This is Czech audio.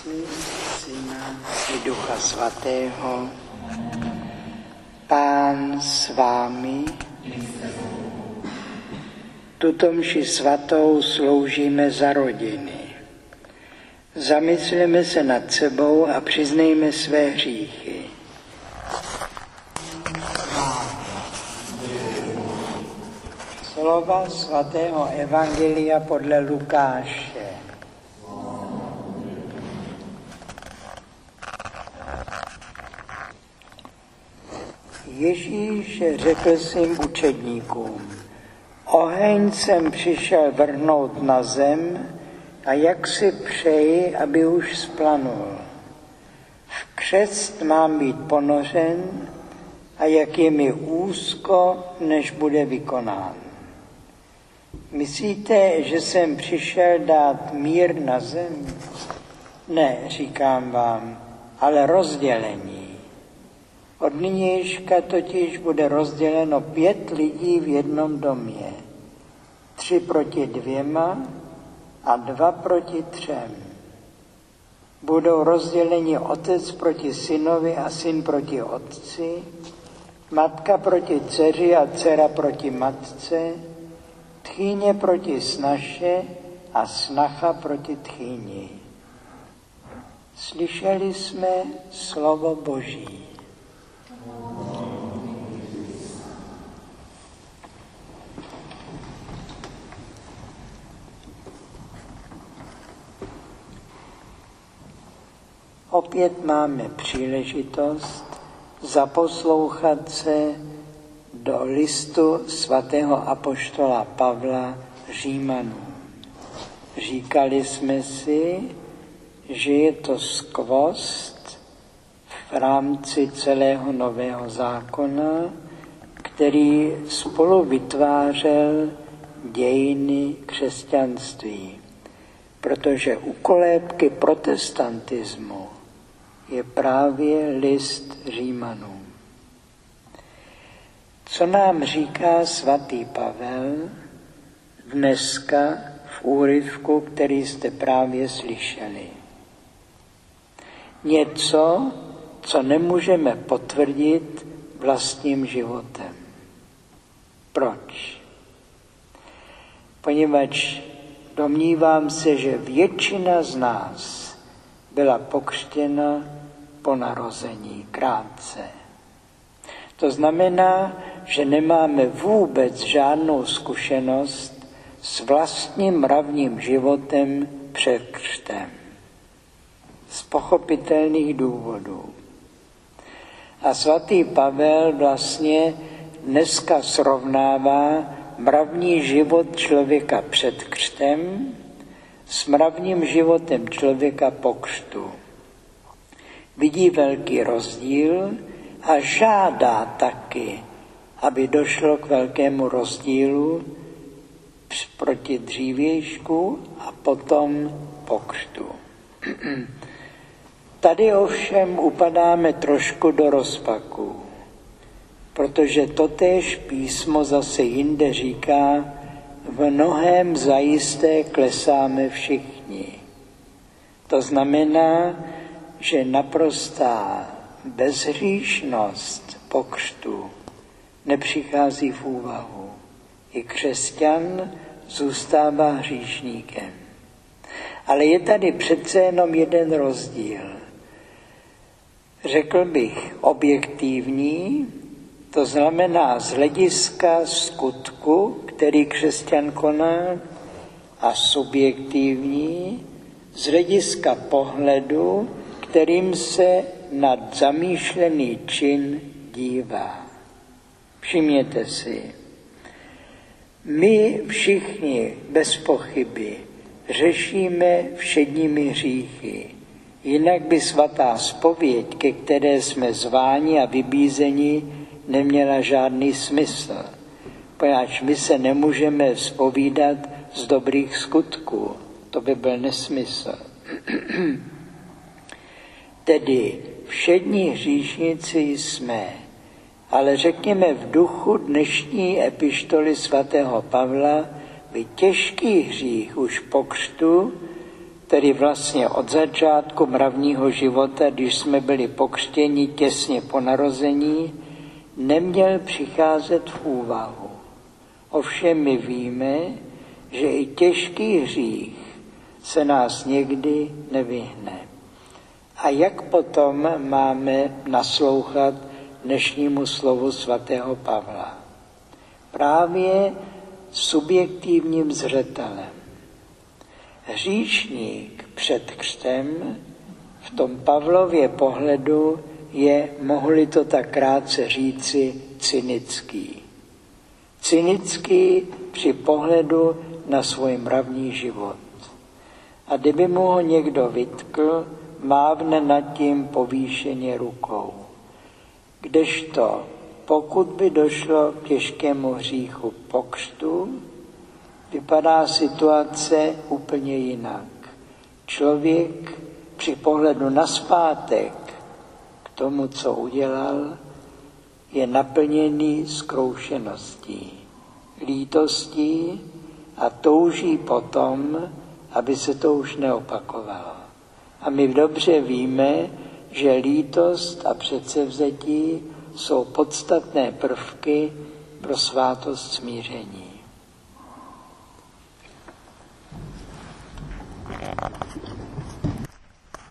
Otce, Syna i Ducha Svatého. Pán s vámi. Tuto mši svatou sloužíme za rodiny. Zamysleme se nad sebou a přiznejme své hříchy. Slova svatého evangelia podle Lukáše. Ježíš řekl svým učedníkům: oheň jsem přišel vrhnout na zem a jak si přeji, aby už splanul. V křest mám být ponořen a jak je mi úzko, než bude vykonán. Myslíte, že jsem přišel dát mír na zem? Ne, říkám vám, ale rozdělení. Od nynějška totiž bude rozděleno 5 lidí v jednom domě. 3 proti 2 a 2 proti 3. Budou rozděleni otec proti synovi a syn proti otci, matka proti dceři a dcera proti matce, tchýně proti snaše a snacha proti tchýni. Slyšeli jsme slovo Boží. Opět máme příležitost zaposlouchat se do listu svatého apoštola Pavla Římanům. Říkali jsme si, že je to skvost v rámci celého Nového zákona, který spolu vytvářel dějiny křesťanství. Protože u kolébky protestantismu je právě list Římanům. Co nám říká svatý Pavel dneska v úryvku, který jste právě slyšeli? Něco, co nemůžeme potvrdit vlastním životem. Proč? Poněvadž domnívám se, že většina z nás byla pokřtěna po narození krátce. To znamená, že nemáme vůbec žádnou zkušenost s vlastním mravním životem před křtem. Z pochopitelných důvodů. A svatý Pavel vlastně dneska srovnává mravní život člověka před křtem s mravním životem člověka po křtu. Vidí velký rozdíl a žádá taky, aby došlo k velkému rozdílu proti dřívějšku a potom po křtu. Tady ovšem upadáme trošku do rozpaku, protože totéž písmo zase jinde říká, v mnohém zajisté klesáme všichni. To znamená, že naprostá bezhříšnost po křtu nepřichází v úvahu. I křesťan zůstává hříšníkem. Ale je tady přece jenom jeden rozdíl. Řekl bych objektivní, to znamená z hlediska skutku, který křesťan koná, a subjektivní z hlediska pohledu, kterým se nad zamýšlený čin dívá. Všimněte si, my všichni bez pochyby řešíme všedními hříchy. Jinak by svatá zpověď, ke které jsme zváni a vybízeni, neměla žádný smysl. Poněvadž my se nemůžeme zpovídat z dobrých skutků. To by byl nesmysl. Tedy všední hříšníci jsme, ale řekněme v duchu dnešní epištoly svatého Pavla by těžký hřích už po křtu tedy vlastně od začátku mravního života, když jsme byli pokřtěni těsně po narození, neměl přicházet v úvahu. Ovšem my víme, že i těžký hřích se nás někdy nevyhne. A jak potom máme naslouchat dnešnímu slovu svatého Pavla? Právě subjektivním zřetelem. Hříšník před křtem v tom Pavlově pohledu je, mohli to tak krátce říci, cynický. Cynický při pohledu na svůj mravní život. A kdyby mu ho někdo vytkl, mávne nad tím povýšeně rukou. Kdežto, pokud by došlo k těžkému hříchu po křtu, vypadá situace úplně jinak. Člověk při pohledu nazpátek k tomu, co udělal, je naplněný zkroušeností, lítostí a touží potom, aby se to už neopakovalo. A my dobře víme, že lítost a předsevzetí jsou podstatné prvky pro svátost smíření.